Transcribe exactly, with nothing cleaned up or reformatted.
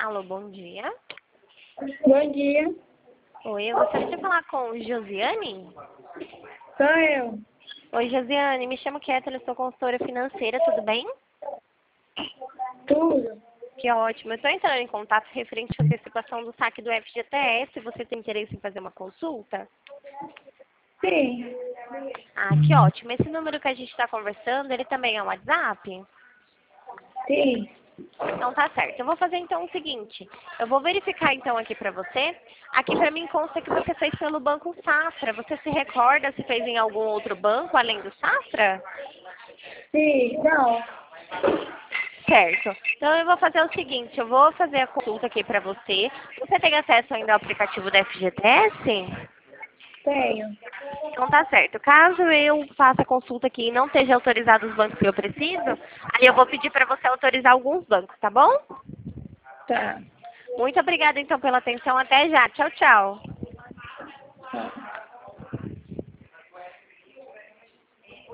Alô, bom dia. Bom dia, Oi, eu gostaria de falar com Josiane. sou eu. Oi, Josiane, me chamo Kétala, eu sou consultora financeira, tudo bem? Tudo? Que ótimo. Eu estou entrando em contato referente à antecipação do saque do F G T S. Você tem interesse em fazer uma consulta? Sim, Ah, que ótimo. Esse número que a gente está conversando, ele também é um WhatsApp? sim, Então tá certo. Eu vou fazer então o seguinte. Eu vou verificar então aqui pra você. Aqui pra mim consta que você fez pelo Banco Safra. Você se recorda se fez em algum outro banco além do Safra? sim, não, Certo. Então eu vou fazer o seguinte. Eu vou fazer a consulta aqui pra você. Você tem acesso ainda ao aplicativo da F G T S? tenho. Então tá certo. Caso eu faça a consulta aqui e não esteja autorizado os bancos que eu preciso, aí eu vou pedir para você autorizar alguns bancos, tá bom? Tá, Muito obrigada então pela atenção. Até já. Tchau, tchau. tá.